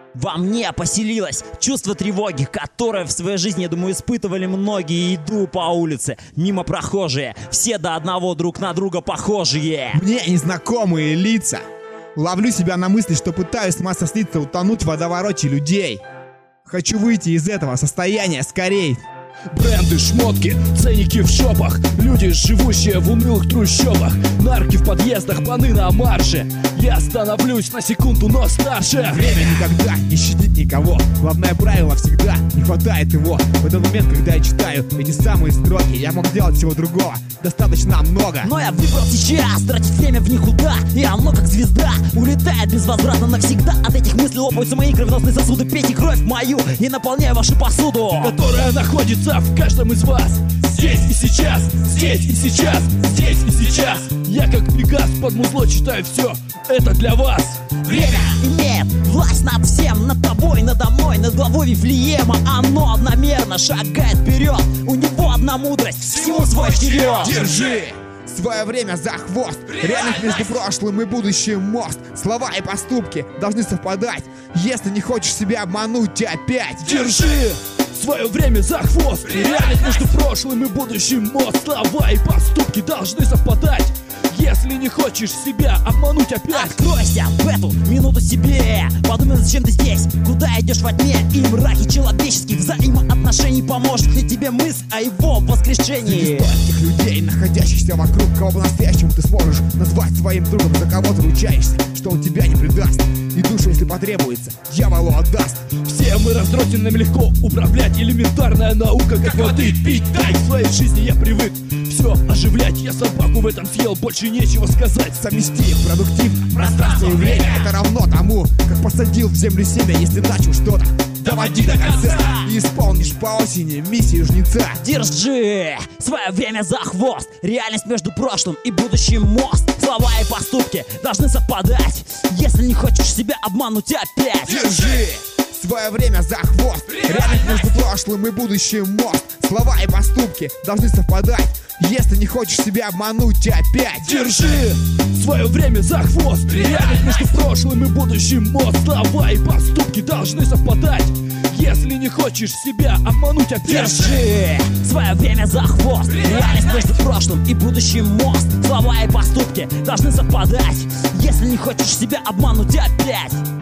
Во мне поселилось чувство тревоги, которое в своей жизни, я думаю, испытывали многие. Иду по улице, мимо прохожие, все до одного друг на друга похожие. Мне незнакомые лица. Ловлю себя на мысли, что пытаюсь с масса слиться, утонуть в водовороте людей. Хочу выйти из этого состояния скорей. Бренды, шмотки, ценники в шопах, люди, живущие в унылых трущобах, нарки в подъездах, паны на марше. Я становлюсь на секунду, но старше. Время никогда не щадит никого. Главное правило всегда, не хватает его. В этот момент, когда я читаю эти самые строки, я мог делать всего другого достаточно много. Но я выбрал сейчас тратить время в никуда, и оно как звезда улетает безвозвратно навсегда. От этих мыслей лопаются мои кровеносные сосуды. Пейте кровь мою и наполняю вашу посуду, которая находится в каждом из вас. Здесь и сейчас, здесь и сейчас, здесь и сейчас. Я как Пегас под музло читаю все. Это для вас. Время имеет власть над всем, над тобой, надо мной, над главой Вифлеема. Оно одномерно шагает вперед. У него одна мудрость, всему свой вперед. Держи свое время за хвост. Реальность между прошлым и будущим мост. Слова и поступки должны совпадать, если не хочешь себя обмануть опять. Держи свое время за хвост. Реальность между прошлым и будущим мост. Слова и поступки должны совпадать, если не хочешь себя обмануть опять. Откройся в эту минуту себе. Подумай, зачем ты здесь, куда идешь во тьме. И мраке человеческих взаимоотношений поможет ли тебе мысль о его воскрешении. Тех людей, находящихся вокруг, кого по-настоящему ты сможешь назвать своим другом, за кого ты ручаешься, что он тебя не предаст и душу, если потребуется, дьяволу отдаст. Все мы разрозненными легко управлять. Элементарная наука, как воды пить. Дай в своей жизни я привык все оживлять. Я собаку в этом съел, больше нечего сказать. Совмести продуктивно пространство и время. Это равно тому, как посадил в землю семя. Если начал что-то, доводи до конца и исполнишь по осени миссию жнеца. Держи свое время за хвост. Реальность между прошлым и будущим мост. Слова и поступки должны совпадать, если не хочешь себя обмануть опять. Держи свое время за хвост. Реальность между прошлым и будущим мост. Слова и поступки должны совпадать, если не хочешь себя обмануть опять. Держи свое время за хвост. Реальность между прошлым и будущим мост. Слова и поступки должны совпадать, если не хочешь себя обмануть опять. Держи свое время за хвост. Реальность между прошлым и будущим мост. Слова и поступки должны совпадать, если не хочешь себя обмануть опять.